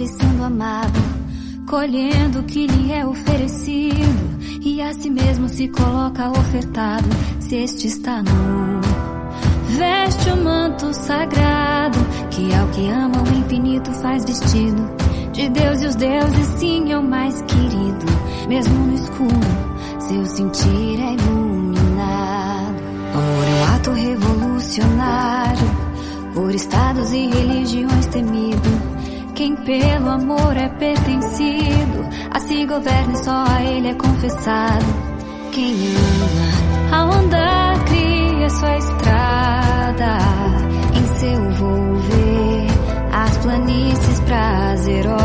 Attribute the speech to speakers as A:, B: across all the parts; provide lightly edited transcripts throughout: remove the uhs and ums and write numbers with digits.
A: e sendo amado, colhendo o que lhe é oferecido, e a si mesmo se coloca ofertado. Se este está nu, veste o manto sagrado, que ao que ama o infinito faz vestido de Deus, e os deuses sim é o mais querido. Mesmo no escuro, seu sentir é iluminado. Amor é um ato revolucionário, por estados e religiões temido. Quem pelo amor é pertencido, a si governa e só a ele é confessado. Quem ama ao andar cria sua estrada, em seu volver as planícies prazerosas,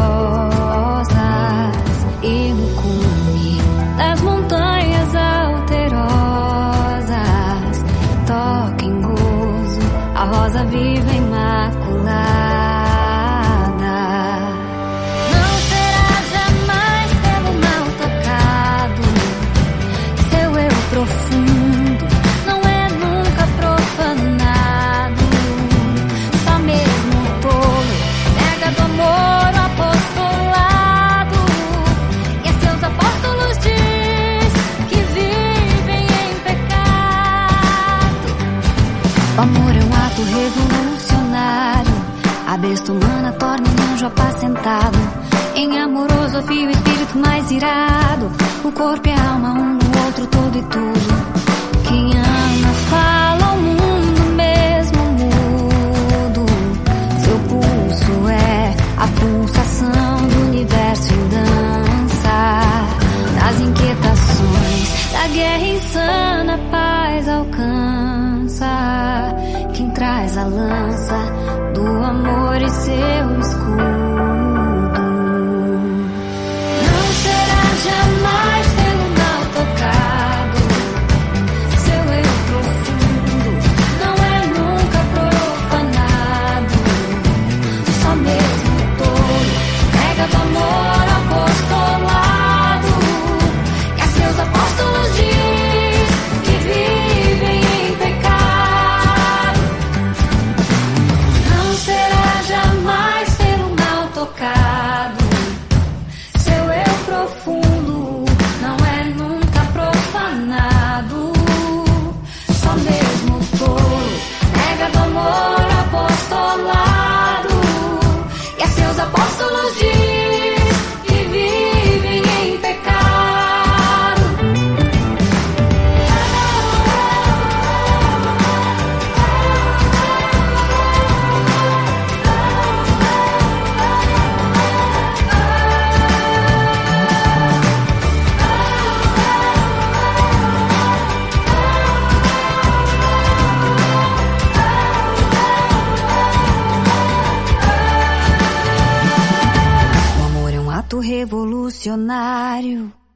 A: e no cume das montanhas alterosas toca em gozo a rosa viva imaculada. Profundo, não é nunca profanado. Só mesmo o tolo nega do amor o apostolado, e a seus apóstolos diz que vivem em pecado. O amor é um ato revolucionário, a besta humana torna um anjo apacentado. Em amoroso fio o espírito mais irado, o corpo e a alma um no outro, todo e tudo. Quem ama fala ao mundo mesmo mudo, seu pulso é a pulsação do universo em dança. Das inquietações da guerra insana a paz alcança. Quem traz a lança do amor e seu escudo. Jamais pelo mal tocado, seu eu profundo não é nunca profanado. Só mesmo o tolo nega do amor apostolado, e a seus apóstolos diz que vivem em pecado. Não será jamais pelo mal tocado, seu eu profundo apostolado, e a seus apóstolos diz que vivem em pecado. Revolucionário.